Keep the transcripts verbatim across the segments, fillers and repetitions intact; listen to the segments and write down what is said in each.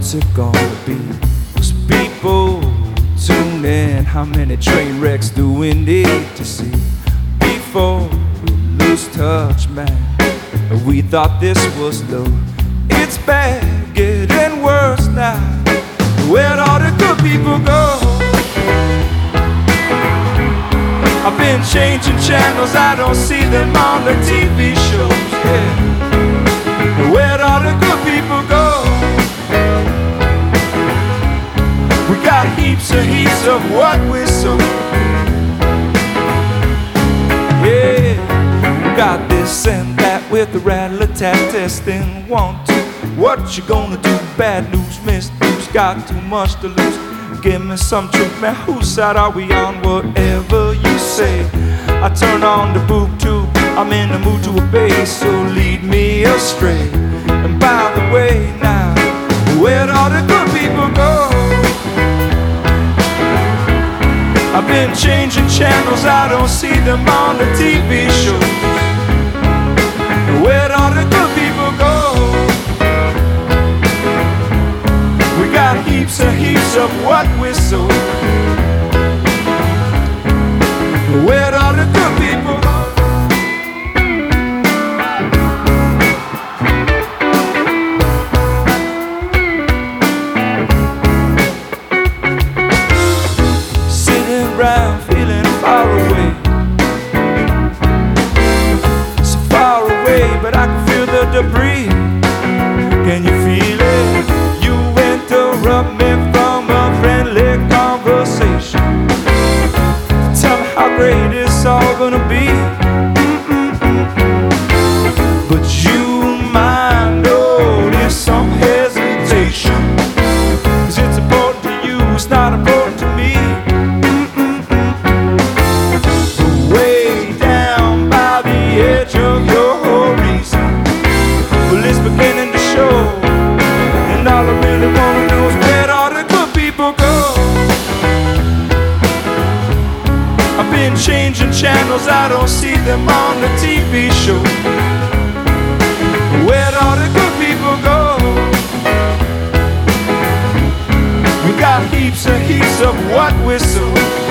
what's it gonna be? Cause people tune in, how many train wrecks do we need to see before we lose touch, man? We thought this was low, it's bad, getting worse now. Where'd all the good people go? I've been changing channels, I don't see them on the T V shows, yeah. Where'd all the good people go? We got heaps and heaps of what we sow. Yeah, we got this and that with the rattle-a-tat testing. One, two, what you gonna do? Bad news, missed news, got too much to lose. Give me some truth, man, whose side are we on? Whatever you say. I turn on the boob tube, I'm in the mood to obey, so lead me astray. And by the way now, where'd all the good people go? I've been changing channels, I don't see them on the T V shows. Where'd all the good people go? We got heaps and heaps of what we sow. Where'd all the good people go? Sitting around feeling far away, so far away, but I can feel the debris. Can you feel it? You interrupt me from a friendly conversation. Tell me how great it's all gonna be. Mm-mm-mm-mm. But you might notice some hesitation, 'cause it's important to you, it's not important to me. Mm-mm-mm-mm. Way down by the edge of your reason, well, it's beginning to show. And all I really wanna know is where'd all the good people go? I've been changing channels, I don't see them on the T V show. Where'd all the good people go? We got heaps and heaps of what we sow.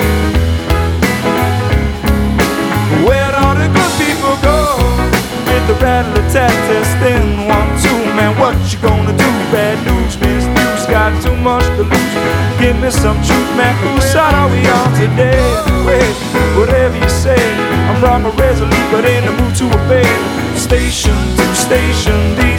Where'd all the good people go? Get the rattle-a-tat testing. One, two, man, what you gonna do? Bad news, missed news, got too much to lose. Give me some truth, man, whose side are we on today? Wait, whatever you say, I'm wrong or resolute, but in the mood to obey. Station to station, the